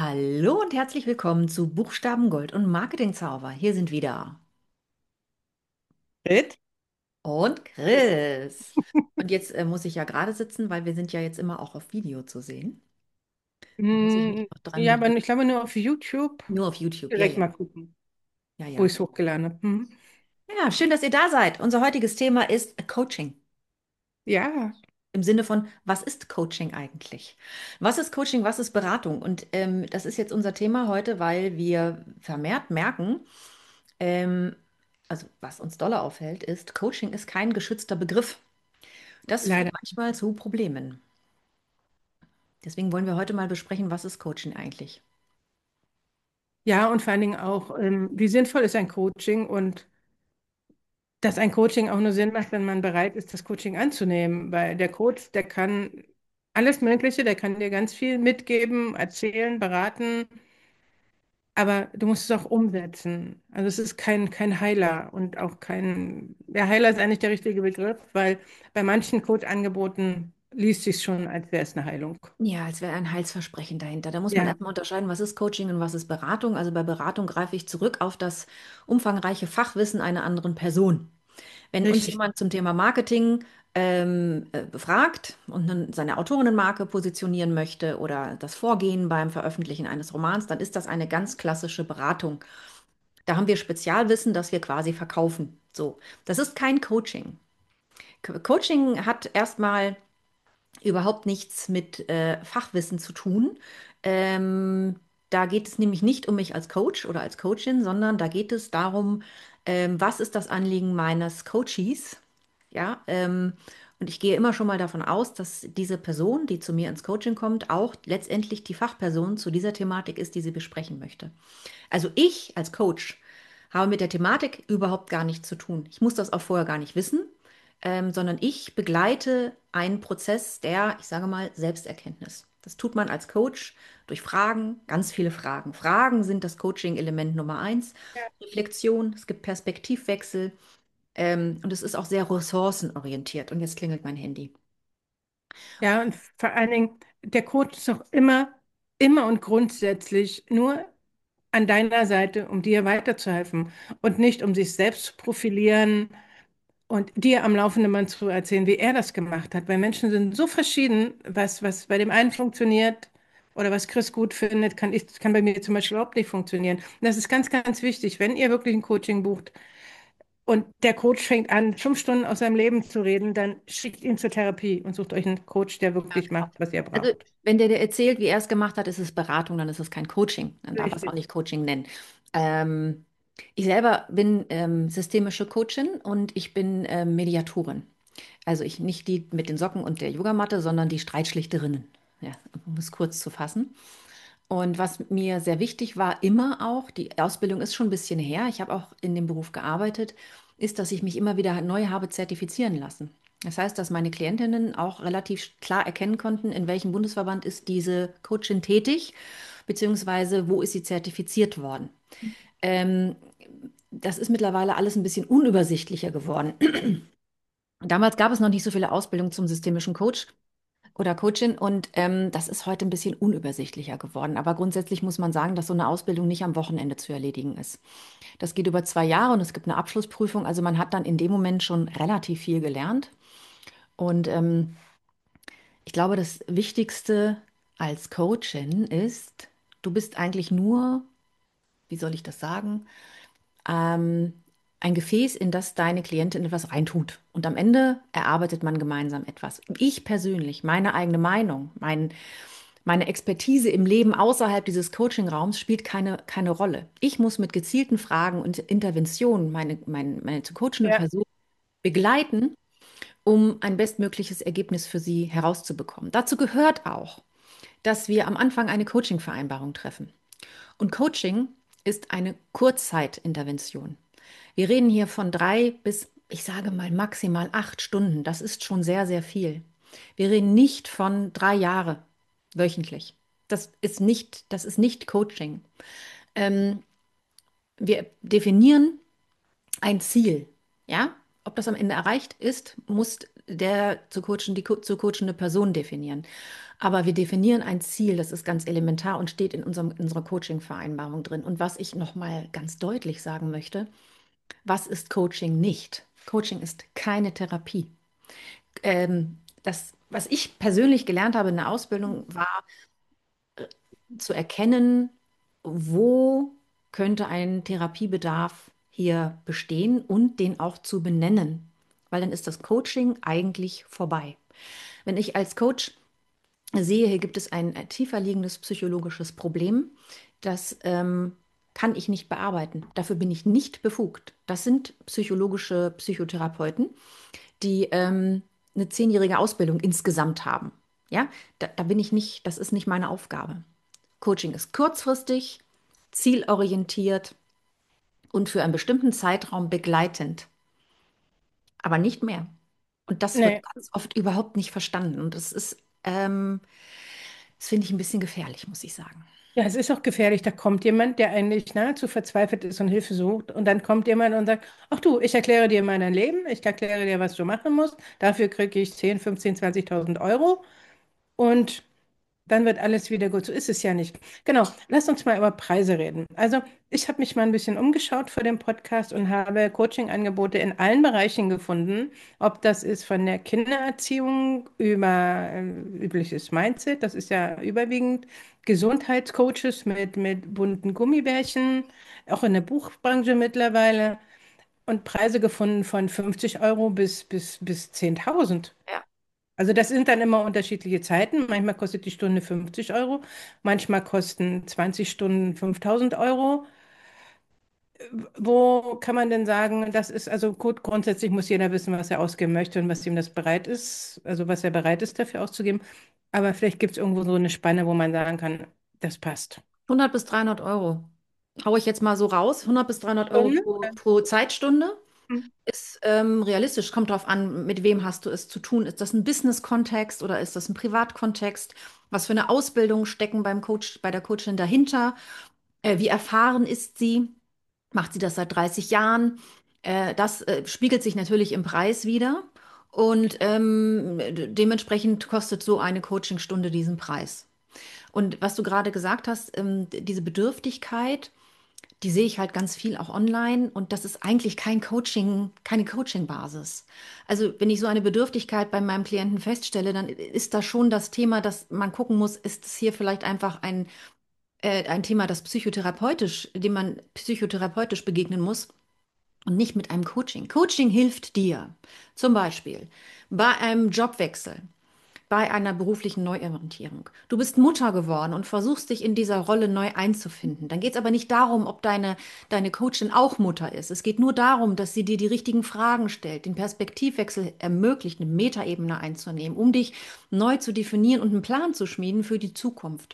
Hallo und herzlich willkommen zu Buchstaben Gold und Marketingzauber. Hier sind wieder Grit? und Chris. Und jetzt muss ich ja gerade sitzen, weil wir sind ja jetzt immer auch auf Video zu sehen. Da muss ich mich auch dran Ja, aber gewöhnen. ich glaube nur auf YouTube. Nur auf YouTube, ja, Direkt ja. mal gucken, Ja, wo ich ja. es hochgeladen habe. Ja, schön, dass ihr da seid. Unser heutiges Thema ist Coaching. Ja, Im Sinne von, was ist Coaching eigentlich? Was ist Coaching, was ist Beratung? Und das ist jetzt unser Thema heute, weil wir vermehrt merken, ähm, also was uns doller auffällt, ist, Coaching ist kein geschützter Begriff. Das führt leider. manchmal zu Problemen. Deswegen wollen wir heute mal besprechen, was ist Coaching eigentlich? Ja, und vor allen Dingen auch, wie sinnvoll ist ein Coaching und dass ein Coaching auch nur Sinn macht, wenn man bereit ist, das Coaching anzunehmen. Weil der Coach, der kann alles Mögliche, der kann dir ganz viel mitgeben, erzählen, beraten, aber du musst es auch umsetzen. Also es ist kein Heiler und auch der Heiler ist eigentlich der richtige Begriff, weil bei manchen Coach-Angeboten liest sich schon, als wäre es eine Heilung. Ja, als wäre ein Heilsversprechen dahinter. Da muss man Ja, erstmal unterscheiden, was ist Coaching und was ist Beratung. Also bei Beratung greife ich zurück auf das umfangreiche Fachwissen einer anderen Person. Wenn uns richtig. jemand zum Thema Marketing befragt und dann seine Autorinnenmarke positionieren möchte oder das Vorgehen beim Veröffentlichen eines Romans, dann ist das eine ganz klassische Beratung. Da haben wir Spezialwissen, das wir quasi verkaufen. So, das ist kein Coaching. Coaching hat erstmal überhaupt nichts mit Fachwissen zu tun. Da geht es nämlich nicht um mich als Coach oder als Coachin, sondern da geht es darum, was ist das Anliegen meines Coaches? Ja, und ich gehe immer schon mal davon aus, dass diese Person, die zu mir ins Coaching kommt, auch letztendlich die Fachperson zu dieser Thematik ist, die sie besprechen möchte. Also ich als Coach habe mit der Thematik überhaupt gar nichts zu tun. Ich muss das auch vorher gar nicht wissen, sondern ich begleite einen Prozess der, ich sage mal, Selbsterkenntnis. Das tut man als Coach durch Fragen, ganz viele Fragen. Fragen sind das Coaching-Element Nummer eins. Reflexion, es gibt Perspektivwechsel und es ist auch sehr ressourcenorientiert. Und jetzt klingelt mein Handy. Ja, und vor allen Dingen, der Coach ist auch immer und grundsätzlich nur an deiner Seite, um dir weiterzuhelfen und nicht, um sich selbst zu profilieren und dir am laufenden Band zu erzählen, wie er das gemacht hat. Weil Menschen sind so verschieden, was bei dem einen funktioniert oder was Chris gut findet, kann bei mir zum Beispiel überhaupt nicht funktionieren. Und das ist ganz wichtig, wenn ihr wirklich ein Coaching bucht und der Coach fängt an, 5 Stunden aus seinem Leben zu reden, dann schickt ihn zur Therapie und sucht euch einen Coach, der wirklich macht, was ihr Also, braucht. wenn der dir erzählt, wie er es gemacht hat, ist es Beratung, dann ist es kein Coaching. Dann darf er es auch Richtig. nicht Coaching nennen. Ähm, Ich selber bin systemische Coachin und ich bin Mediatorin. Also ich nicht die mit den Socken und der Yogamatte, sondern die Streitschlichterinnen. Ja, um es kurz zu fassen. Und was mir sehr wichtig war, immer auch, die Ausbildung ist schon ein bisschen her, ich habe auch in dem Beruf gearbeitet, ist, dass ich mich immer wieder neu habe zertifizieren lassen. Das heißt, dass meine Klientinnen auch relativ klar erkennen konnten, in welchem Bundesverband ist diese Coachin tätig, beziehungsweise wo ist sie zertifiziert worden. Ähm, Das ist mittlerweile alles ein bisschen unübersichtlicher geworden. Damals gab es noch nicht so viele Ausbildungen zum systemischen Coach oder Coachin und das ist heute ein bisschen unübersichtlicher geworden. Aber grundsätzlich muss man sagen, dass so eine Ausbildung nicht am Wochenende zu erledigen ist. Das geht über 2 Jahre und es gibt eine Abschlussprüfung. Also man hat dann in dem Moment schon relativ viel gelernt. Und ich glaube, das Wichtigste als Coachin ist, du bist eigentlich nur, wie soll ich das sagen, ähm, ein Gefäß, in das deine Klientin etwas reintut. Und am Ende erarbeitet man gemeinsam etwas. Ich persönlich, meine eigene Meinung, meine Expertise im Leben außerhalb dieses Coaching-Raums spielt keine Rolle. Ich muss mit gezielten Fragen und Interventionen meine zu coachende Ja, Person begleiten, um ein bestmögliches Ergebnis für sie herauszubekommen. Dazu gehört auch, dass wir am Anfang eine Coaching-Vereinbarung treffen. Und Coaching ist eine Kurzzeitintervention. Wir reden hier von 3 bis, ich sage mal, maximal 8 Stunden. Das ist schon sehr viel. Wir reden nicht von 3 Jahre wöchentlich. Das ist nicht Coaching. Ähm, Wir definieren ein Ziel. Ja? Ob das am Ende erreicht ist, muss zu coachende Person definieren. Aber wir definieren ein Ziel, das ist ganz elementar und steht in unserer Coaching-Vereinbarung drin. Und was ich nochmal ganz deutlich sagen möchte, was ist Coaching nicht? Coaching ist keine Therapie. Was ich persönlich gelernt habe in der Ausbildung, war zu erkennen, wo könnte ein Therapiebedarf hier bestehen und den auch zu benennen, weil dann ist das Coaching eigentlich vorbei. Wenn ich als Coach sehe, hier gibt es ein tiefer liegendes psychologisches Problem, das kann ich nicht bearbeiten. Dafür bin ich nicht befugt. Das sind psychologische Psychotherapeuten, die eine 10-jährige Ausbildung insgesamt haben. Ja, da bin ich nicht, das ist nicht meine Aufgabe. Coaching ist kurzfristig, zielorientiert und für einen bestimmten Zeitraum begleitend, aber nicht mehr. Und das wird Nee. ganz oft überhaupt nicht verstanden. Und ähm, das finde ich ein bisschen gefährlich, muss ich sagen. Ja, es ist auch gefährlich. Da kommt jemand, der eigentlich nahezu verzweifelt ist und Hilfe sucht. Und dann kommt jemand und sagt, ach du, ich erkläre dir mal dein Leben. Ich erkläre dir, was du machen musst. Dafür kriege ich 10, 15, 20.000 Euro. Und dann wird alles wieder gut. So ist es ja nicht. Genau, lass uns mal über Preise reden. Also, ich habe mich mal ein bisschen umgeschaut für den Podcast und habe Coaching-Angebote in allen Bereichen gefunden. Ob das ist von der Kindererziehung über übliches Mindset, das ist ja überwiegend, Gesundheitscoaches mit bunten Gummibärchen, auch in der Buchbranche mittlerweile. Und Preise gefunden von 50 Euro bis 10.000. Ja. Also das sind dann immer unterschiedliche Zeiten. Manchmal kostet die Stunde 50 Euro, manchmal kosten 20 Stunden 5.000 Euro. Wo kann man denn sagen, das ist also gut, grundsätzlich muss jeder wissen, was er ausgeben möchte und was ihm das bereit ist, also was er bereit ist dafür auszugeben. Aber vielleicht gibt es irgendwo so eine Spanne, wo man sagen kann, das passt. 100 bis 300 Euro. Hau ich jetzt mal so raus. 100 bis 300 Euro Stunde? pro Zeitstunde Hm. ist realistisch. Kommt darauf an, mit wem hast du es zu tun. Ist das ein Business-Kontext oder ist das ein Privatkontext? Was für eine Ausbildung stecken beim Coach, bei der Coachin dahinter? Wie erfahren ist sie? Macht sie das seit 30 Jahren? Das spiegelt sich natürlich im Preis wider. Und dementsprechend kostet so eine Coachingstunde diesen Preis. Und was du gerade gesagt hast, diese Bedürftigkeit, die sehe ich halt ganz viel auch online und das ist eigentlich kein Coaching, keine Coaching-Basis. Also wenn ich so eine Bedürftigkeit bei meinem Klienten feststelle, dann ist da schon das Thema, dass man gucken muss, ist es hier vielleicht einfach ein Thema, dem man psychotherapeutisch begegnen muss und nicht mit einem Coaching. Coaching hilft dir zum Beispiel bei einem Jobwechsel, bei einer beruflichen Neuorientierung. Du bist Mutter geworden und versuchst dich in dieser Rolle neu einzufinden. Dann geht es aber nicht darum, ob deine Coachin auch Mutter ist. Es geht nur darum, dass sie dir die richtigen Fragen stellt, den Perspektivwechsel ermöglicht, eine Metaebene einzunehmen, um dich neu zu definieren und einen Plan zu schmieden für die Zukunft.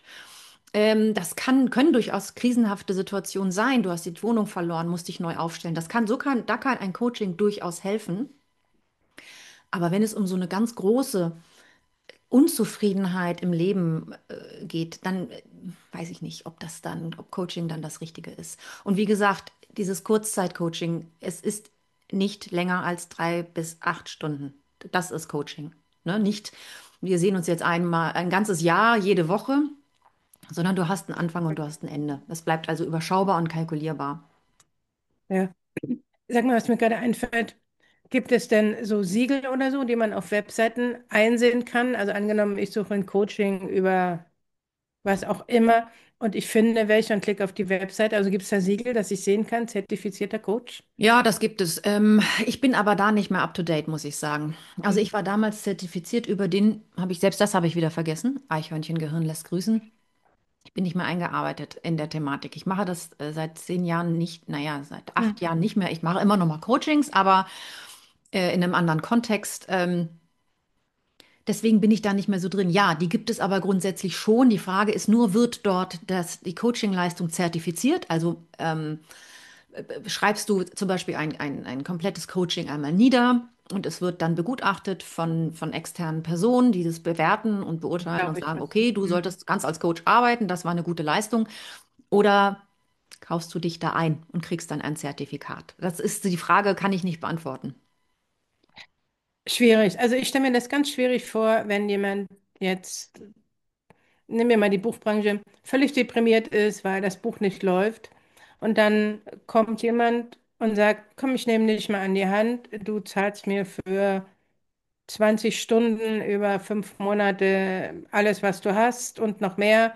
Können durchaus krisenhafte Situationen sein. Du hast die Wohnung verloren, musst dich neu aufstellen. Da kann ein Coaching durchaus helfen. Aber wenn es um so eine ganz große Unzufriedenheit im Leben geht, dann weiß ich nicht, ob Coaching dann das Richtige ist. Und wie gesagt, dieses Kurzzeit-Coaching, es ist nicht länger als 3 bis 8 Stunden. Das ist Coaching. Ne? Nicht, wir sehen uns jetzt einmal ein ganzes Jahr, jede Woche, sondern du hast einen Anfang und du hast ein Ende. Es bleibt also überschaubar und kalkulierbar. Ja. Sag mal, was mir gerade einfällt. Gibt es denn so Siegel oder so, die man auf Webseiten einsehen kann? Also angenommen, ich suche ein Coaching über was auch immer und ich finde welche und klicke auf die Website. Also gibt es da Siegel, dass ich sehen kann, zertifizierter Coach? Ja, das gibt es. Ich bin aber da nicht mehr up to date, muss ich sagen. Also Hm. ich war damals zertifiziert selbst das habe ich wieder vergessen. Eichhörnchengehirn lässt grüßen. Ich bin nicht mehr eingearbeitet in der Thematik. Ich mache das seit 10 Jahren nicht, naja, seit Hm. 8 Jahren nicht mehr. Ich mache immer noch mal Coachings, aber in einem anderen Kontext. Deswegen bin ich da nicht mehr so drin. Ja, die gibt es aber grundsätzlich schon. Die Frage ist nur, wird dort die Coachingleistung zertifiziert? Also schreibst du zum Beispiel ein komplettes Coaching einmal nieder und es wird dann begutachtet von externen Personen, die das bewerten und beurteilen und Glaube ich sagen, was. okay, du Hm. kannst als Coach arbeiten, das war eine gute Leistung. Oder kaufst du dich da ein und kriegst dann ein Zertifikat? Das ist die Frage, kann ich nicht beantworten. Schwierig. Also ich stelle mir das ganz schwierig vor, wenn jemand jetzt, nehmen wir mal die Buchbranche, völlig deprimiert ist, weil das Buch nicht läuft. Und dann kommt jemand und sagt, komm, ich nehme dich mal an die Hand, du zahlst mir für 20 Stunden über 5 Monate alles, was du hast und noch mehr.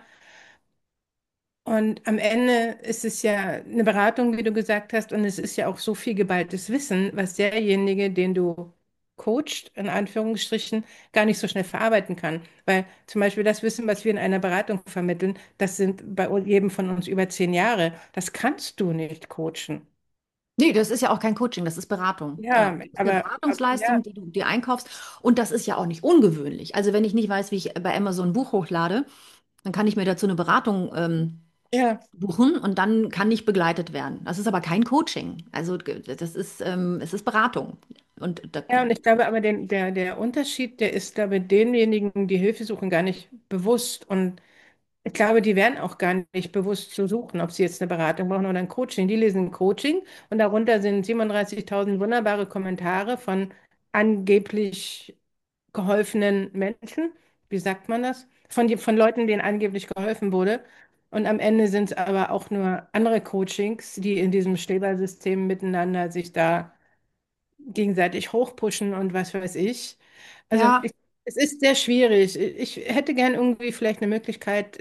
Und am Ende ist es ja eine Beratung, wie du gesagt hast, und es ist ja auch so viel geballtes Wissen, was derjenige, den du coacht, in Anführungsstrichen, gar nicht so schnell verarbeiten kann. Weil zum Beispiel das Wissen, was wir in einer Beratung vermitteln, das sind bei jedem von uns über 10 Jahre. Das kannst du nicht coachen. Nee, das ist ja auch kein Coaching, das ist Beratung. Ja, Das ist eine aber ja, Beratungsleistung, die du dir einkaufst. Und das ist ja auch nicht ungewöhnlich. Also wenn ich nicht weiß, wie ich bei Amazon ein Buch hochlade, dann kann ich mir dazu eine Beratung ja. buchen und dann kann ich begleitet werden. Das ist aber kein Coaching. Also das ist, es ist Beratung. Und da, Ja, und ich glaube aber, der Unterschied, der ist, glaube ich, denjenigen, die Hilfe suchen, gar nicht bewusst. Und ich glaube, die werden auch gar nicht bewusst zu suchen, ob sie jetzt eine Beratung brauchen oder ein Coaching. Die lesen ein Coaching und darunter sind 37.000 wunderbare Kommentare von angeblich geholfenen Menschen. Wie sagt man das? Von Leuten, denen angeblich geholfen wurde. Und am Ende sind es aber auch nur andere Coachings, die in diesem Schneeballsystem miteinander sich da gegenseitig hochpushen und was weiß ich. Also ja, es ist sehr schwierig. Ich hätte gern irgendwie vielleicht eine Möglichkeit,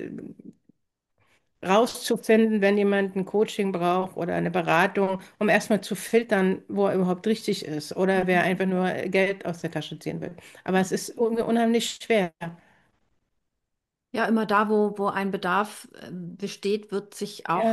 rauszufinden, wenn jemand ein Coaching braucht oder eine Beratung, um erstmal zu filtern, wo er überhaupt richtig ist oder wer einfach nur Geld aus der Tasche ziehen will. Aber es ist unheimlich schwer. ja, immer da, wo ein Bedarf besteht, wird sich auch Ja,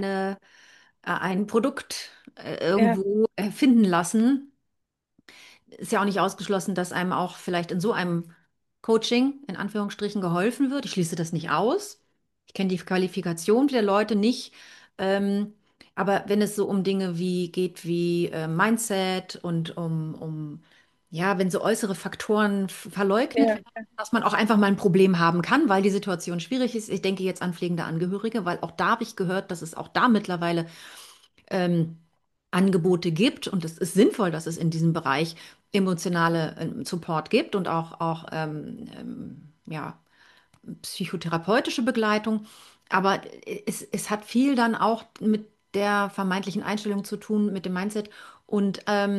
ein Produkt ja, irgendwo finden lassen. Ist ja auch nicht ausgeschlossen, dass einem auch vielleicht in so einem Coaching in Anführungsstrichen geholfen wird. Ich schließe das nicht aus. Ich kenne die Qualifikation der Leute nicht. Ähm, aber wenn es so um Dinge wie Mindset und ja, wenn so äußere Faktoren verleugnet ja. werden, dass man auch einfach mal ein Problem haben kann, weil die Situation schwierig ist. Ich denke jetzt an pflegende Angehörige, weil auch da habe ich gehört, dass es auch da mittlerweile ähm, Angebote gibt und es ist sinnvoll, dass es in diesem Bereich emotionale Support gibt und auch ja, psychotherapeutische Begleitung. Aber es hat viel dann auch mit der vermeintlichen Einstellung zu tun, mit dem Mindset und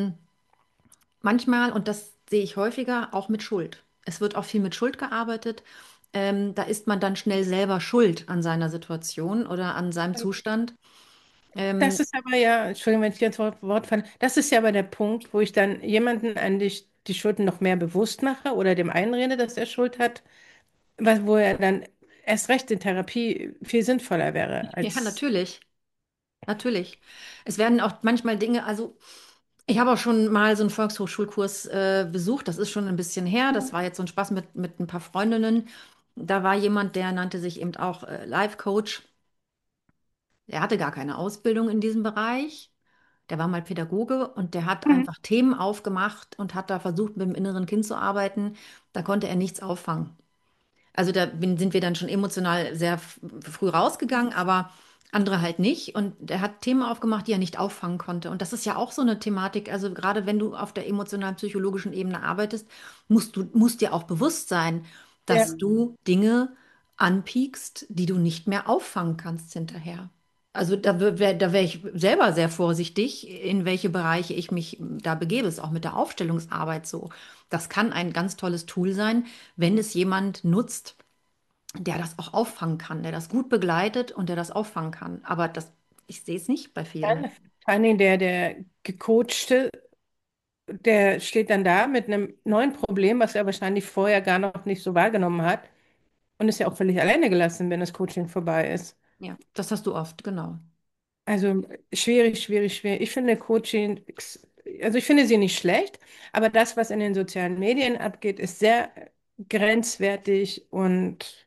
manchmal, und das sehe ich häufiger, auch mit Schuld. Es wird auch viel mit Schuld gearbeitet. Da ist man dann schnell selber schuld an seiner Situation oder an seinem Zustand. Das Ähm, ist aber ja, Entschuldigung, wenn ich dir ins Wort falle, das ist ja aber der Punkt, wo ich dann jemanden an die Schulden noch mehr bewusst mache oder dem einrede, dass er Schuld hat, wo er dann erst recht in Therapie viel sinnvoller wäre ja, als. natürlich. Natürlich. Es werden auch manchmal Dinge, also ich habe auch schon mal so einen Volkshochschulkurs besucht, das ist schon ein bisschen her, das war jetzt so ein Spaß mit ein paar Freundinnen. Da war jemand, der nannte sich eben auch Life Coach. Der hatte gar keine Ausbildung in diesem Bereich. Der war mal Pädagoge und der hat Mhm. einfach Themen aufgemacht und hat da versucht, mit dem inneren Kind zu arbeiten. Da konnte er nichts auffangen. Also sind wir dann schon emotional sehr früh rausgegangen, aber andere halt nicht. Und er hat Themen aufgemacht, die er nicht auffangen konnte. Und das ist ja auch so eine Thematik. Also gerade wenn du auf der emotionalen, psychologischen Ebene arbeitest, musst dir auch bewusst sein, Ja, dass du Dinge anpiekst, die du nicht mehr auffangen kannst hinterher. Also da wär ich selber sehr vorsichtig, in welche Bereiche ich mich da begebe. Ist auch mit der Aufstellungsarbeit so. Das kann ein ganz tolles Tool sein, wenn es jemand nutzt, der das auch auffangen kann, der das gut begleitet und der das auffangen kann. Aber ich sehe es nicht bei vielen. dann vor allen Dingen der Gecoachte, der steht dann da mit einem neuen Problem, was er wahrscheinlich vorher gar noch nicht so wahrgenommen hat und ist ja auch völlig alleine gelassen, wenn das Coaching vorbei ist. Ja, das hast du oft, genau. Also schwierig, schwierig, schwierig. Ich finde Coaching, also ich finde sie nicht schlecht, aber das, was in den sozialen Medien abgeht, ist sehr grenzwertig und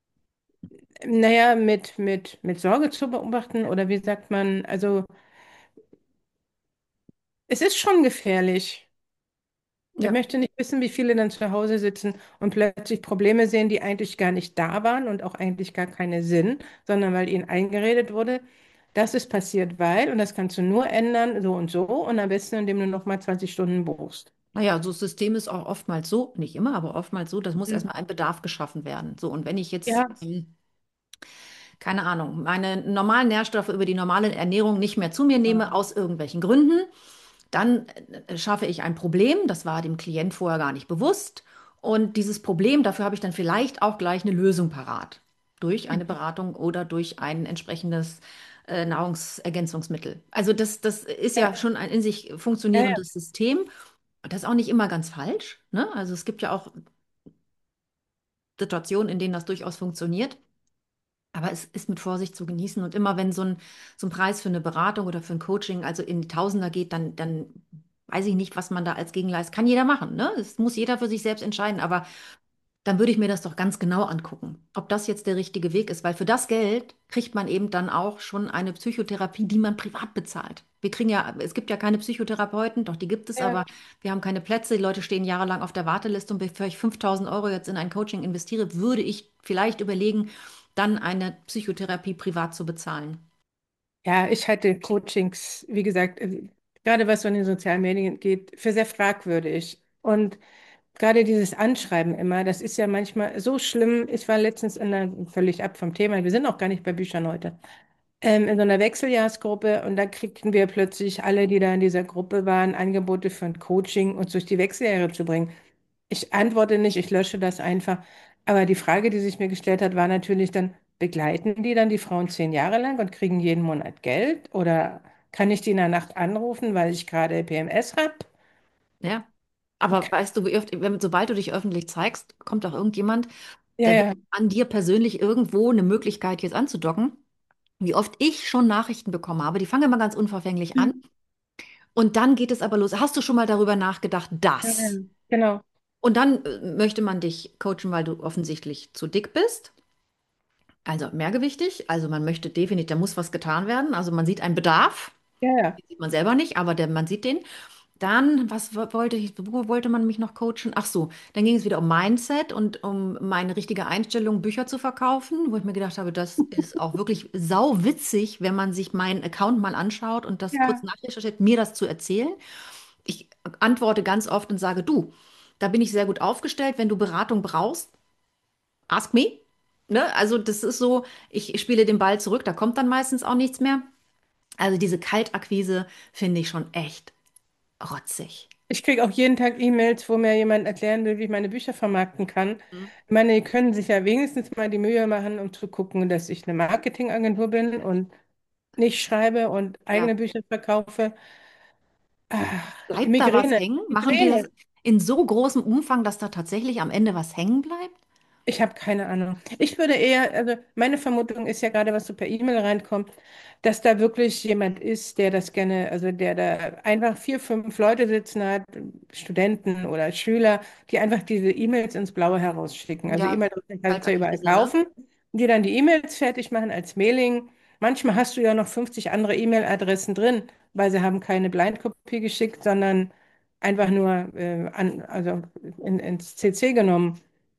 naja, mit Sorge zu beobachten oder wie sagt man, also es ist schon gefährlich. Ich Ja, möchte nicht wissen, wie viele dann zu Hause sitzen und plötzlich Probleme sehen, die eigentlich gar nicht da waren und auch eigentlich gar keine sind, sondern weil ihnen eingeredet wurde, das ist passiert, weil, und das kannst du nur ändern, so und so, und am besten, indem du nochmal 20 Stunden buchst. Naja, so das System ist auch oftmals so, nicht immer, aber oftmals so, das muss Hm. erstmal ein Bedarf geschaffen werden. So, und wenn ich jetzt, Ja, keine Ahnung, meine normalen Nährstoffe über die normale Ernährung nicht mehr zu mir nehme, aus irgendwelchen Gründen, dann schaffe ich ein Problem, das war dem Klient vorher gar nicht bewusst. Und dieses Problem, dafür habe ich dann vielleicht auch gleich eine Lösung parat. Durch eine Beratung oder durch ein entsprechendes Nahrungsergänzungsmittel. Also das ist ja, ja schon ein in sich ja, ja. funktionierendes System. Und das ist auch nicht immer ganz falsch, ne? Also es gibt ja auch Situationen, in denen das durchaus funktioniert. Aber es ist mit Vorsicht zu genießen. Und immer wenn so ein Preis für eine Beratung oder für ein Coaching also in die Tausender geht, dann weiß ich nicht, was man da als Gegenleistung kann jeder machen, ne? Das muss jeder für sich selbst entscheiden. Aber dann würde ich mir das doch ganz genau angucken, ob das jetzt der richtige Weg ist, weil für das Geld kriegt man eben dann auch schon eine Psychotherapie, die man privat bezahlt. Wir kriegen ja, es gibt ja keine Psychotherapeuten, doch die gibt es, Ja. aber wir haben keine Plätze. Die Leute stehen jahrelang auf der Warteliste und bevor ich 5.000 € jetzt in ein Coaching investiere, würde ich vielleicht überlegen, dann eine Psychotherapie privat zu bezahlen. Ja, ich halte Coachings, wie gesagt, gerade was so in den sozialen Medien geht, für sehr fragwürdig. Und gerade dieses Anschreiben immer, das ist ja manchmal so schlimm. Ich war letztens völlig ab vom Thema, wir sind auch gar nicht bei Büchern heute, in so einer Wechseljahrsgruppe und da kriegten wir plötzlich alle, die da in dieser Gruppe waren, Angebote für ein Coaching, uns durch die Wechseljahre zu bringen. Ich antworte nicht, ich lösche das einfach. Aber die Frage, die sich mir gestellt hat, war natürlich dann, begleiten die dann die Frauen 10 Jahre lang und kriegen jeden Monat Geld? Oder kann ich die in der Nacht anrufen, weil ich gerade PMS habe? Ja. Aber weißt du, sobald du dich öffentlich zeigst, kommt auch irgendjemand, Ja, der will ja. an dir persönlich irgendwo eine Möglichkeit jetzt anzudocken. Wie oft ich schon Nachrichten bekommen habe, die fangen immer ganz unverfänglich an. Hm. Und dann geht es aber los. Hast du schon mal darüber nachgedacht, Ja, ja. das? Genau. Und dann möchte man dich coachen, weil du offensichtlich zu dick bist. Also mehrgewichtig. Also man möchte definitiv, da muss was getan werden. Also man sieht einen Bedarf. Ja, ja. Den sieht man selber nicht, aber man sieht den. Dann, wollte ich, wo wollte man mich noch coachen? Ach so, dann ging es wieder um Mindset und um meine richtige Einstellung, Bücher zu verkaufen, wo ich mir gedacht habe, das ist auch wirklich sauwitzig, wenn man sich meinen Account mal anschaut und das kurz Ja, nachrecherchiert, mir das zu erzählen. Ich antworte ganz oft und sage, du, da bin ich sehr gut aufgestellt. Wenn du Beratung brauchst, ask me. Ne? Also das ist so, ich spiele den Ball zurück, da kommt dann meistens auch nichts mehr. Also diese Kaltakquise finde ich schon echt rotzig. ich kriege auch jeden Tag E-Mails, wo mir jemand erklären will, wie ich meine Bücher vermarkten kann. Mhm. Ich meine, die können sich ja wenigstens mal die Mühe machen, um zu gucken, dass ich eine Marketingagentur bin und nicht schreibe und Ja. eigene Bücher verkaufe. Ah, Bleibt da was Migräne, hängen? Machen die das Migräne. in so großem Umfang, dass da tatsächlich am Ende was hängen bleibt? Ich habe keine Ahnung. Ich würde eher, also meine Vermutung ist ja gerade, was so per E-Mail reinkommt, dass da wirklich jemand ist, der das gerne, also der da einfach 4, 5 Leute sitzen hat, Studenten oder Schüler, die einfach diese E-Mails ins Blaue herausschicken. Also Ja, E-Mail-Adressen kannst du ja überall Kaltakquise, ne? kaufen, die dann die E-Mails fertig machen als Mailing. Manchmal hast du ja noch 50 andere E-Mail-Adressen drin, weil sie haben keine Blindkopie geschickt, sondern einfach nur also ins CC genommen.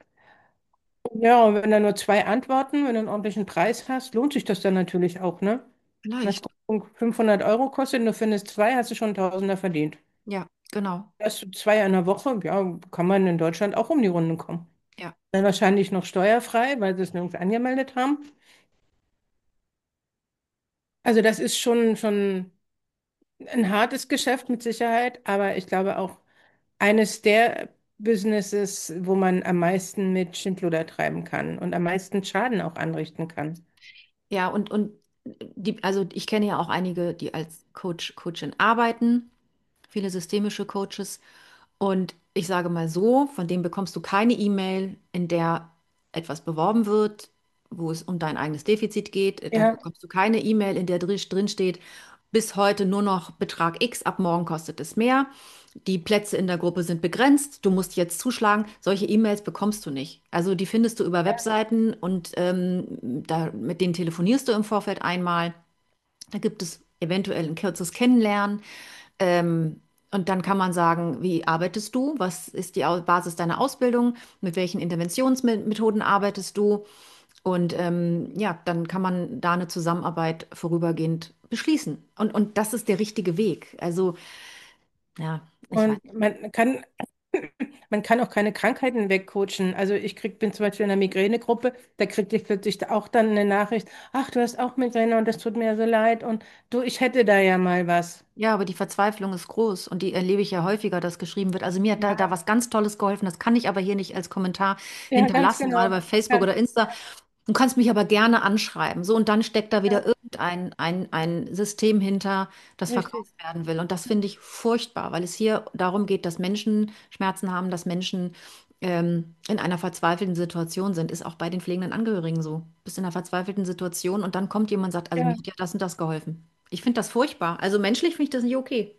Ja, und wenn da nur 2 Antworten, wenn du einen ordentlichen Preis hast, lohnt sich das dann natürlich auch, ne? Wenn das Vielleicht. Coaching 500 € kostet und du findest 2, hast du schon Tausender verdient. Ja, genau. Hast du 2 in der Woche, ja, kann man in Deutschland auch um die Runden kommen. Ja. Dann wahrscheinlich noch steuerfrei, weil sie es nirgends angemeldet haben. Also das ist schon ein hartes Geschäft mit Sicherheit, aber ich glaube auch eines der Businesses, wo man am meisten mit Schindluder treiben kann und am meisten Schaden auch anrichten kann. Ja, und also ich kenne ja auch einige, die als Coachin arbeiten, viele systemische Coaches. Und ich sage mal so, von dem bekommst du keine E-Mail, in der etwas beworben wird, wo es um dein eigenes Defizit geht. Da Ja, bekommst du keine E-Mail, in der drin steht, bis heute nur noch Betrag X, ab morgen kostet es mehr. Die Plätze in der Gruppe sind begrenzt, du musst jetzt zuschlagen. Solche E-Mails bekommst du nicht. Also die findest du über Webseiten und mit denen telefonierst du im Vorfeld einmal. Da gibt es eventuell ein kurzes Kennenlernen. Ähm, und dann kann man sagen, wie arbeitest du? Was ist die Basis deiner Ausbildung? Mit welchen Interventionsmethoden arbeitest du? Und ja, dann kann man da eine Zusammenarbeit vorübergehend beschließen. Und das ist der richtige Weg. Also, ja. Ich weiß. Und man kann auch keine Krankheiten wegcoachen. Also bin zum Beispiel in einer Migränegruppe, da kriegte ich plötzlich auch dann eine Nachricht, ach, du hast auch Migräne und das tut mir so leid und du, ich hätte da ja mal was. Ja, aber die Verzweiflung ist groß und die erlebe ich ja häufiger, dass geschrieben wird. Also mir hat da Ja, was ganz Tolles geholfen. Das kann ich aber hier nicht als Kommentar ja, ganz hinterlassen, gerade genau. bei Facebook Ja, oder Insta. Du kannst mich aber gerne anschreiben. So, und dann steckt da wieder ja, ein System hinter, das richtig. verkauft werden will. Und das finde ich furchtbar, weil es hier darum geht, dass Menschen Schmerzen haben, dass Menschen in einer verzweifelten Situation sind. Ist auch bei den pflegenden Angehörigen so. Bist in einer verzweifelten Situation und dann kommt jemand und sagt, also mir Ja, hat ja das und das geholfen. Ich finde das furchtbar. Also menschlich finde ich das nicht okay.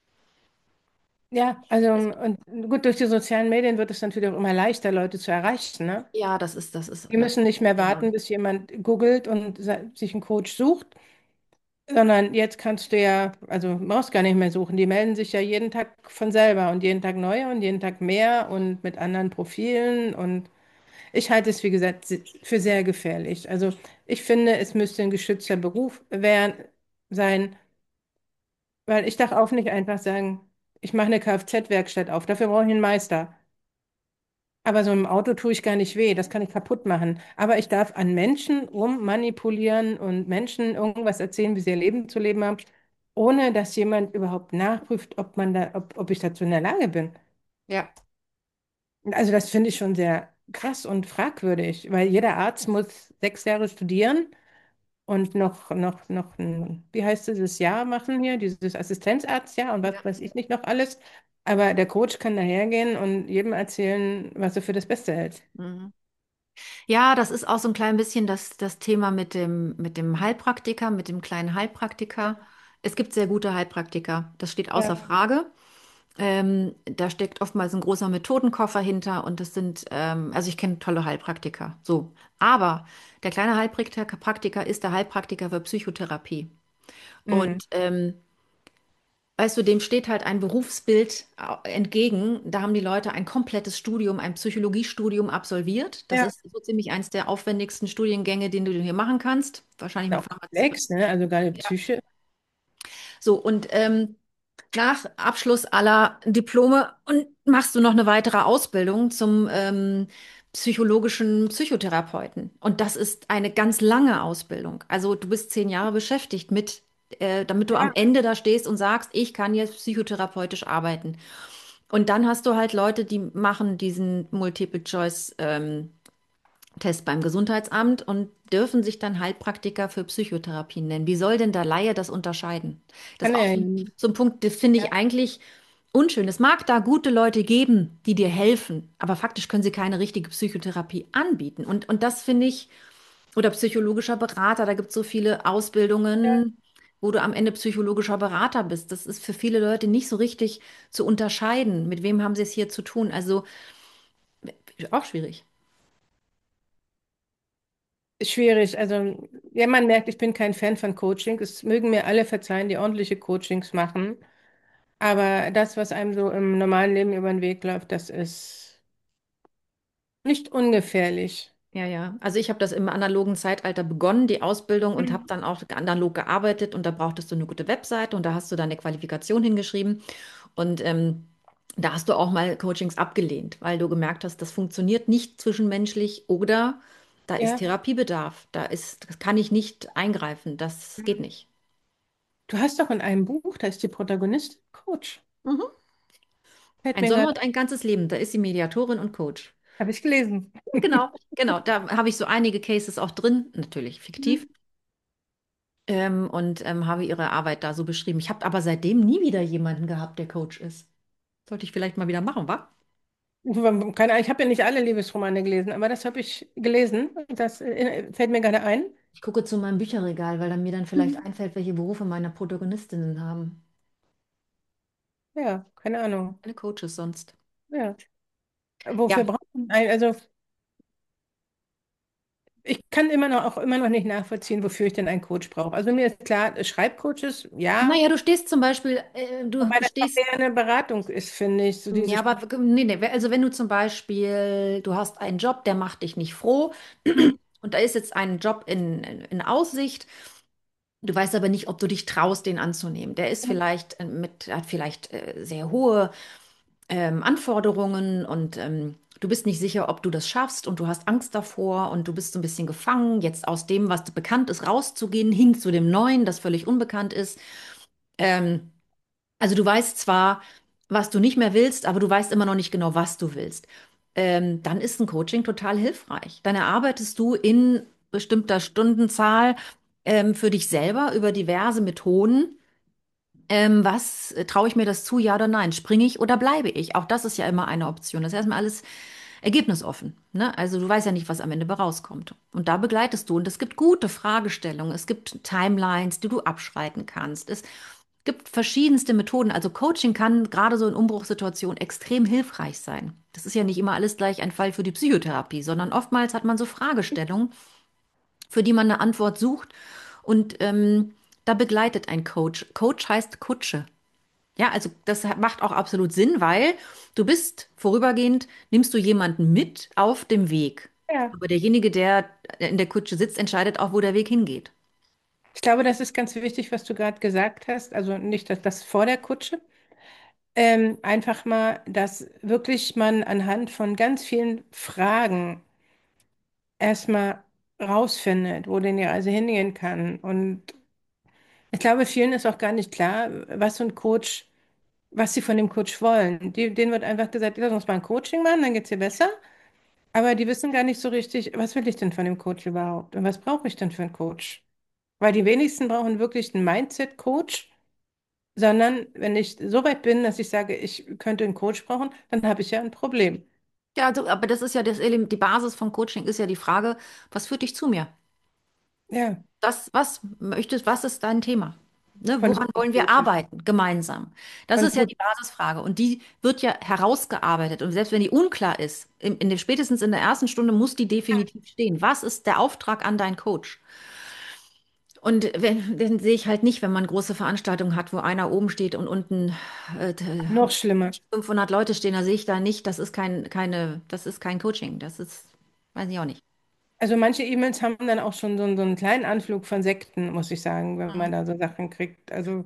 ja, also und gut, durch die sozialen Medien wird es natürlich auch immer leichter, Leute zu erreichen, ne? Ja, Die müssen nicht mehr enorm. warten, bis jemand googelt und sich einen Coach sucht, sondern jetzt kannst du ja, also brauchst gar nicht mehr suchen. Die melden sich ja jeden Tag von selber und jeden Tag neue und jeden Tag mehr und mit anderen Profilen. Und ich halte es, wie gesagt, für sehr gefährlich. Also ich finde, es müsste ein geschützter Beruf sein, weil ich darf auch nicht einfach sagen, ich mache eine Kfz-Werkstatt auf. Dafür brauche ich einen Meister. Aber so im Auto tue ich gar nicht weh, das kann ich kaputt machen. Aber ich darf an Menschen rummanipulieren und Menschen irgendwas erzählen, wie sie ihr Leben zu leben haben, ohne dass jemand überhaupt nachprüft, ob ich dazu in der Lage bin. Ja. Also das finde ich schon sehr krass und fragwürdig, weil jeder Arzt muss 6 Jahre studieren und noch ein, wie heißt dieses Jahr machen hier, dieses Assistenzarztjahr und was weiß ich nicht noch alles. Aber der Coach kann dahergehen und jedem erzählen, was er für das Beste hält. Mhm. Ja, das ist auch so ein klein bisschen das Thema mit dem Heilpraktiker, mit dem kleinen Heilpraktiker. Es gibt sehr gute Heilpraktiker, das steht außer Ja. Frage. Da steckt oftmals ein großer Methodenkoffer hinter und das sind, also ich kenne tolle Heilpraktiker, so. Aber der kleine Heilpraktiker ist der Heilpraktiker für Psychotherapie. Und Mhm. weißt du, dem steht halt ein Berufsbild entgegen. Da haben die Leute ein komplettes Studium, ein Psychologiestudium absolviert. Das Ja, ist so ziemlich eins der aufwendigsten Studiengänge, den du hier machen kannst. Wahrscheinlich mit auch Pharmazie. komplex, ne? Also gerade Ja. Psyche. So, und nach Abschluss aller Diplome und machst du noch eine weitere Ausbildung zum psychologischen Psychotherapeuten. Und das ist eine ganz lange Ausbildung. Also du bist 10 Jahre beschäftigt mit, damit du am Ja, Ende da stehst und sagst, ich kann jetzt psychotherapeutisch arbeiten. Und dann hast du halt Leute, die machen diesen Multiple-Choice-Test beim Gesundheitsamt und dürfen sich dann Heilpraktiker für Psychotherapie nennen. Wie soll denn der Laie das unterscheiden? Das kann ist auch er so, nie. so ein Punkt, das finde Ja, ich eigentlich unschön. Es mag da gute Leute geben, die dir helfen, aber faktisch können sie keine richtige Psychotherapie anbieten. Und das finde ich, oder psychologischer Berater, da gibt es so viele ja, Ausbildungen, wo du am Ende psychologischer Berater bist. Das ist für viele Leute nicht so richtig zu unterscheiden. Mit wem haben sie es hier zu tun? Also auch schwierig. ist schwierig. Also, ja, man merkt, ich bin kein Fan von Coaching. Es mögen mir alle verzeihen, die ordentliche Coachings machen. Aber das, was einem so im normalen Leben über den Weg läuft, das ist nicht ungefährlich. Ja, ja. Also ich habe das im analogen Zeitalter begonnen, die Ausbildung, und habe Mhm. dann auch analog gearbeitet und da brauchtest du eine gute Webseite und da hast du deine Qualifikation hingeschrieben und da hast du auch mal Coachings abgelehnt, weil du gemerkt hast, das funktioniert nicht zwischenmenschlich oder da ist Ja. Therapiebedarf, das kann ich nicht eingreifen, das geht nicht. Du hast doch in einem Buch, da ist die Protagonistin Coach. Mhm. Fällt Ein mir Sommer gerade, und ein ganzes Leben, da ist sie Mediatorin und Coach. habe ich gelesen. Genau, genau, da habe ich so einige Cases auch drin, natürlich fiktiv. Mhm. Und habe ihre Arbeit da so beschrieben. Ich habe aber seitdem nie wieder jemanden gehabt, der Coach ist. Sollte ich vielleicht mal wieder machen, wa? Keine Ahnung, ich habe ja nicht alle Liebesromane gelesen, aber das habe ich gelesen. Das fällt mir gerade ein. Ich gucke zu meinem Bücherregal, weil dann mir dann vielleicht Mhm. einfällt, welche Berufe meine Protagonistinnen haben. Ja, keine Ahnung. Keine Coaches sonst. Ja. Wofür Ja, braucht man einen? Also ich kann auch immer noch nicht nachvollziehen, wofür ich denn einen Coach brauche. Also mir ist klar, Schreibcoaches, ja, naja, du stehst zum Beispiel, wobei du das auch stehst, eher eine Beratung ist, finde ich. So diese ja, aber nee, nee, also wenn du zum Beispiel, du hast einen Job, der macht dich nicht froh Mhm. und da ist jetzt ein Job in Aussicht. Du weißt aber nicht, ob du dich traust, den anzunehmen. Der ist vielleicht hat vielleicht sehr hohe Anforderungen und du bist nicht sicher, ob du das schaffst und du hast Angst davor und du bist so ein bisschen gefangen, jetzt aus dem, was bekannt ist, rauszugehen, hin zu dem Neuen, das völlig unbekannt ist. Ähm, also du weißt zwar, was du nicht mehr willst, aber du weißt immer noch nicht genau, was du willst. Dann ist ein Coaching total hilfreich. Dann erarbeitest du in bestimmter Stundenzahl für dich selber über diverse Methoden. Was traue ich mir das zu, ja oder nein? Springe ich oder bleibe ich? Auch das ist ja immer eine Option. Das ist erstmal alles ergebnisoffen. Ne? Also du weißt ja nicht, was am Ende bei rauskommt. Und da begleitest du. Und es gibt gute Fragestellungen. Es gibt Timelines, die du abschreiten kannst. Es gibt verschiedenste Methoden. Also Coaching kann gerade so in Umbruchssituationen extrem hilfreich sein. Das ist ja nicht immer alles gleich ein Fall für die Psychotherapie, sondern oftmals hat man so Fragestellungen, für die man eine Antwort sucht. Und da begleitet ein Coach. Coach heißt Kutsche. Ja, also das macht auch absolut Sinn, weil du bist vorübergehend, nimmst du jemanden mit auf dem Weg. Ja. Aber derjenige, der in der Kutsche sitzt, entscheidet auch, wo der Weg hingeht. Ich glaube, das ist ganz wichtig, was du gerade gesagt hast. Also nicht das vor der Kutsche. Einfach mal, dass wirklich man anhand von ganz vielen Fragen erstmal rausfindet, wo denn die Reise hingehen kann. Und ich glaube, vielen ist auch gar nicht klar, was so ein Coach, was sie von dem Coach wollen. Denen wird einfach gesagt, lass uns mal ein Coaching machen, dann geht es dir besser. Aber die wissen gar nicht so richtig, was will ich denn von dem Coach überhaupt? Und was brauche ich denn für einen Coach? Weil die wenigsten brauchen wirklich einen Mindset-Coach, sondern wenn ich so weit bin, dass ich sage, ich könnte einen Coach brauchen, dann habe ich ja ein Problem. Ja, also, aber das ist ja die Basis von Coaching ist ja die Frage, was führt dich zu mir? Ja, Das, was möchtest, was ist dein Thema? Ne, von woran wo wollen will wir ich hin? arbeiten gemeinsam? Das ist Und ja wo, die Basisfrage und die wird ja herausgearbeitet und selbst wenn die unklar ist, spätestens in der ersten Stunde muss die definitiv stehen. Was ist der Auftrag an deinen Coach? Und den sehe ich halt nicht, wenn man große Veranstaltungen hat, wo einer oben steht und unten äh, noch schlimmer. 500 Leute stehen, da sehe ich da nicht, das ist kein Coaching, das ist, weiß ich auch nicht. Also manche E-Mails haben dann auch schon so einen kleinen Anflug von Sekten, muss ich sagen, wenn man Mhm. da so Sachen kriegt. Also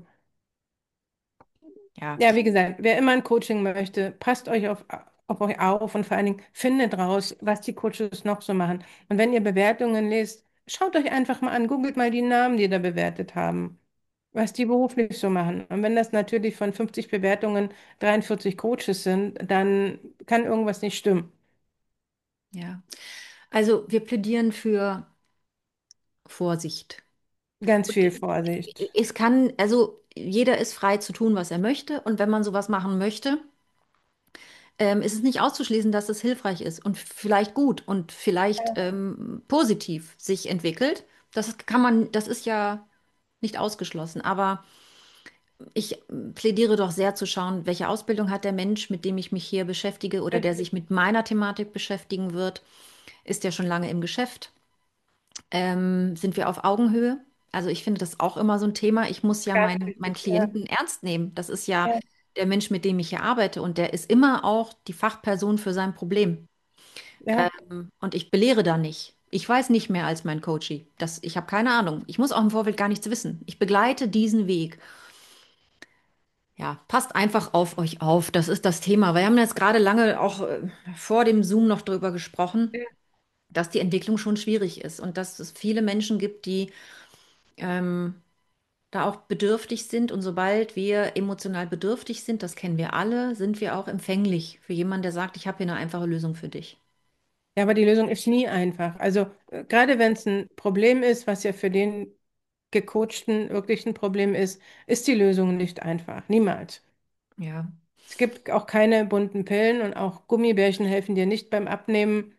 Ja, ja, wie gesagt, wer immer ein Coaching möchte, passt euch auf euch auf und vor allen Dingen findet raus, was die Coaches noch so machen. Und wenn ihr Bewertungen lest, schaut euch einfach mal an, googelt mal die Namen, die da bewertet haben, was die beruflich so machen. Und wenn das natürlich von 50 Bewertungen 43 Coaches sind, dann kann irgendwas nicht stimmen. ja. Also wir plädieren für Vorsicht. Ganz Und viel Vorsicht. es kann, also jeder ist frei zu tun, was er möchte. Und wenn man sowas machen möchte, ist es nicht auszuschließen, dass es hilfreich ist und vielleicht gut und vielleicht positiv sich entwickelt. Das ist ja nicht ausgeschlossen. Aber ich plädiere doch sehr zu schauen, welche Ausbildung hat der Mensch, mit dem ich mich hier beschäftige oder der sich mit meiner Thematik beschäftigen wird. Ist der schon lange im Geschäft? Sind wir auf Augenhöhe? Also ich finde das auch immer so ein Thema. Ich muss ja Ganz meinen wichtig, ja. Klienten ernst nehmen. Das ist ja Ja, der Mensch, mit dem ich hier arbeite. Und der ist immer auch die Fachperson für sein Problem. ja. Und ich belehre da nicht. Ich weiß nicht mehr als mein Coachie. Ich habe keine Ahnung. Ich muss auch im Vorfeld gar nichts wissen. Ich begleite diesen Weg. Ja, passt einfach auf euch auf. Das ist das Thema. Wir haben jetzt gerade lange auch vor dem Zoom noch darüber gesprochen, Ja. dass die Entwicklung schon schwierig ist und dass es viele Menschen gibt, die ähm, da auch bedürftig sind. Und sobald wir emotional bedürftig sind, das kennen wir alle, sind wir auch empfänglich für jemanden, der sagt, ich habe hier eine einfache Lösung für dich. Ja, aber die Lösung ist nie einfach. Also gerade wenn es ein Problem ist, was ja für den Gecoachten wirklich ein Problem ist, ist die Lösung nicht einfach. Niemals. Ja, Es gibt auch keine bunten Pillen und auch Gummibärchen helfen dir nicht beim Abnehmen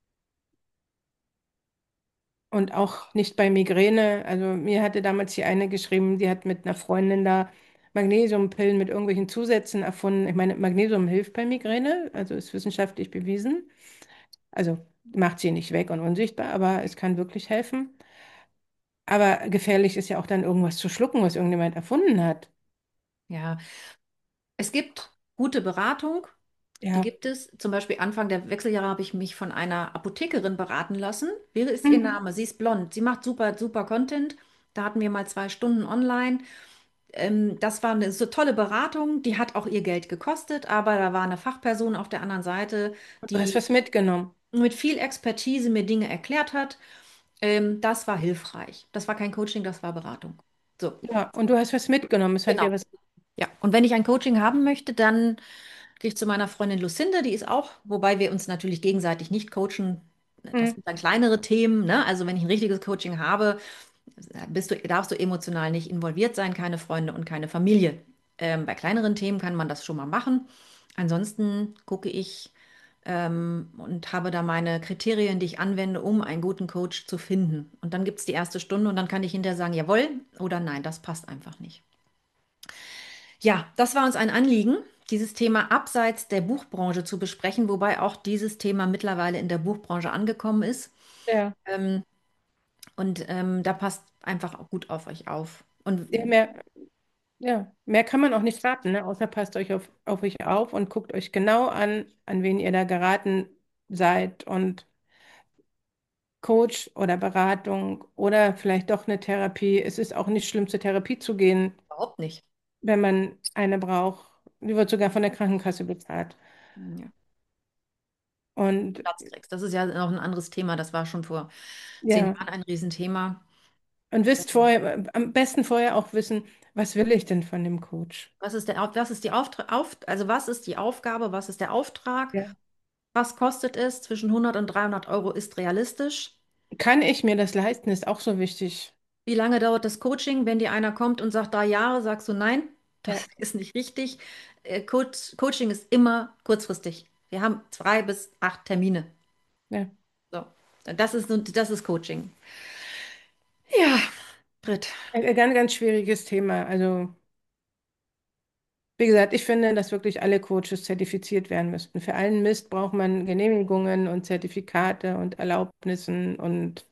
und auch nicht bei Migräne. Also mir hatte damals die eine geschrieben, die hat mit einer Freundin da Magnesiumpillen mit irgendwelchen Zusätzen erfunden. Ich meine, Magnesium hilft bei Migräne, also ist wissenschaftlich bewiesen. Also macht sie nicht weg und unsichtbar, aber es kann wirklich helfen. Aber gefährlich ist ja auch dann irgendwas zu schlucken, was irgendjemand erfunden hat. ja. Es gibt gute Beratung, die Ja. gibt es. Zum Beispiel Anfang der Wechseljahre habe ich mich von einer Apothekerin beraten lassen. Wie ist ihr Mhm. Name? Sie ist blond. Sie macht super, super Content. Da hatten wir mal 2 Stunden online. Das war eine so tolle Beratung, die hat auch ihr Geld gekostet, aber da war eine Fachperson auf der anderen Seite, Du hast die was mitgenommen. mit viel Expertise mir Dinge erklärt hat. Das war hilfreich. Das war kein Coaching, das war Beratung. So, Ja, und du hast was mitgenommen. Es hat genau. dir was. Ja, und wenn ich ein Coaching haben möchte, dann gehe ich zu meiner Freundin Lucinde, die ist auch, wobei wir uns natürlich gegenseitig nicht coachen. Das Hm. sind dann kleinere Themen, ne? Also wenn ich ein richtiges Coaching habe, darfst du emotional nicht involviert sein, keine Freunde und keine Familie. Bei kleineren Themen kann man das schon mal machen. Ansonsten gucke ich und habe da meine Kriterien, die ich anwende, um einen guten Coach zu finden. Und dann gibt es die erste Stunde und dann kann ich hinterher sagen, jawohl oder nein, das passt einfach nicht. Ja, das war uns ein Anliegen, dieses Thema abseits der Buchbranche zu besprechen, wobei auch dieses Thema mittlerweile in der Buchbranche angekommen ist. Ja. Ähm, da passt einfach auch gut auf euch auf. Ja, Und mehr kann man auch nicht raten, ne? Außer passt euch auf euch auf und guckt euch genau an wen ihr da geraten seid und Coach oder Beratung oder vielleicht doch eine Therapie. Es ist auch nicht schlimm, zur Therapie zu gehen, überhaupt nicht. wenn man eine braucht. Die wird sogar von der Krankenkasse bezahlt. Ja, Und Platz kriegst. Das ist ja noch ein anderes Thema. Das war schon vor 10 ja, Jahren ein Riesenthema. und wisst vorher, am besten vorher auch wissen, was will ich denn von dem Coach? Was ist die also was ist die Aufgabe, was ist der Auftrag, Ja. was kostet es? Zwischen 100 und 300 Euro ist realistisch. Kann ich mir das leisten, ist auch so wichtig. Wie lange dauert das Coaching? Wenn dir einer kommt und sagt 3 Jahre, sagst du nein, Ja, das ist nicht richtig. Coaching ist immer kurzfristig. Wir haben 2 bis 8 Termine. ja. So, das ist Coaching. Ja, Britt. Ein ganz, ganz schwieriges Thema. Also, wie gesagt, ich finde, dass wirklich alle Coaches zertifiziert werden müssten. Für allen Mist braucht man Genehmigungen und Zertifikate und Erlaubnissen und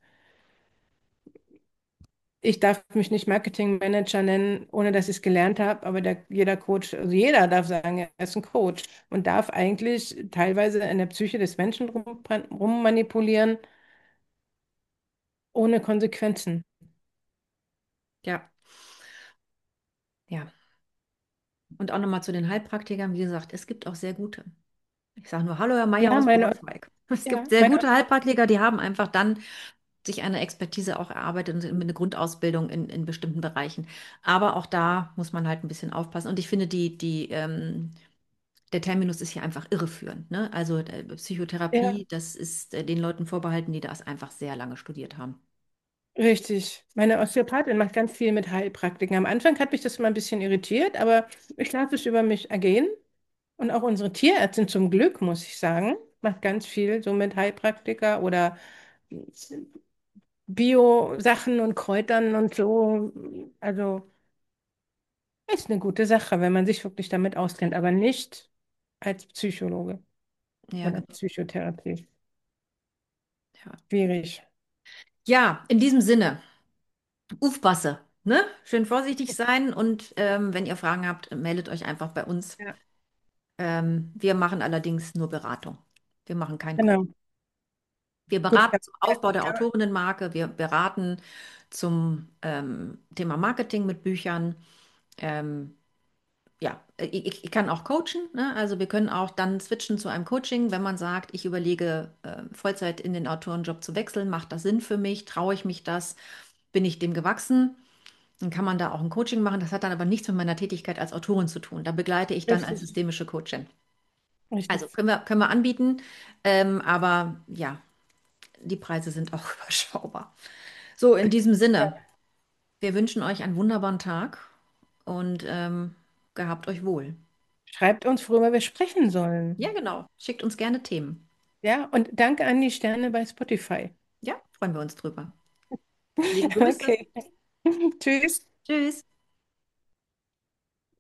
ich darf mich nicht Marketingmanager nennen, ohne dass ich es gelernt habe, aber jeder Coach, also jeder darf sagen, er ist ein Coach und darf eigentlich teilweise in der Psyche des Menschen rummanipulieren, ohne Konsequenzen. Ja, ja. Und auch nochmal zu den Heilpraktikern. Wie gesagt, es gibt auch sehr gute. Ich sage nur, hallo Herr Meier Ja, aus Braunschweig. Es gibt ja, sehr meine, gute Heilpraktiker, die haben einfach dann sich eine Expertise auch erarbeitet und eine Grundausbildung in bestimmten Bereichen. Aber auch da muss man halt ein bisschen aufpassen. Und ich finde, der Terminus ist hier einfach irreführend. Ne? Also ja, Psychotherapie, das ist den Leuten vorbehalten, die das einfach sehr lange studiert haben. richtig. Meine Osteopathin macht ganz viel mit Heilpraktiken. Am Anfang hat mich das mal ein bisschen irritiert, aber ich lasse es über mich ergehen. Und auch unsere Tierärztin zum Glück, muss ich sagen, macht ganz viel so mit Heilpraktiker oder Bio-Sachen und Kräutern und so. Also ist eine gute Sache, wenn man sich wirklich damit auskennt, aber nicht als Psychologe Ja, oder genau. Psychotherapie. Ja, Schwierig. ja, in diesem Sinne, aufpasse, ne? Schön vorsichtig sein und wenn ihr Fragen habt, meldet euch einfach bei uns. Ja, Wir machen allerdings nur Beratung. Wir machen kein Coaching. genau. Wir Gut, beraten zum Aufbau der Autorinnenmarke, wir beraten zum Thema Marketing mit Büchern. Ähm, ja, ich kann auch coachen, ne? Also wir können auch dann switchen zu einem Coaching, wenn man sagt, ich überlege, Vollzeit in den Autorenjob zu wechseln, macht das Sinn für mich, traue ich mich das, bin ich dem gewachsen? Dann kann man da auch ein Coaching machen. Das hat dann aber nichts mit meiner Tätigkeit als Autorin zu tun. Da begleite ich dann als richtig, systemische Coachin. Also richtig. können wir anbieten, aber ja, die Preise sind auch überschaubar. So, in diesem Sinne, Ja. wir wünschen euch einen wunderbaren Tag und gehabt euch wohl. Schreibt uns, worüber wir sprechen sollen. Ja, genau. Schickt uns gerne Themen. Ja, und danke an die Sterne bei Spotify. Ja, freuen wir uns drüber. Liebe Grüße. Okay. Tschüss. Tschüss.